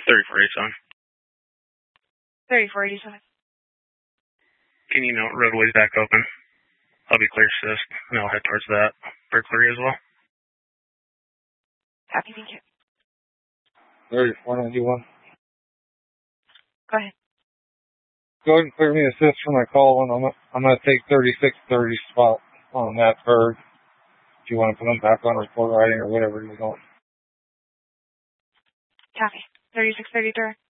3487. 3487. Can you note roadways back open? I'll be clear assist, and I'll head towards that burglary as well. Copy, thank you. 3491. Go ahead. Go ahead and clear me assist for my call, and I'm going to take 3630 spot on that bird. If you want to put them back on report writing or whatever you want. Copy. 3633.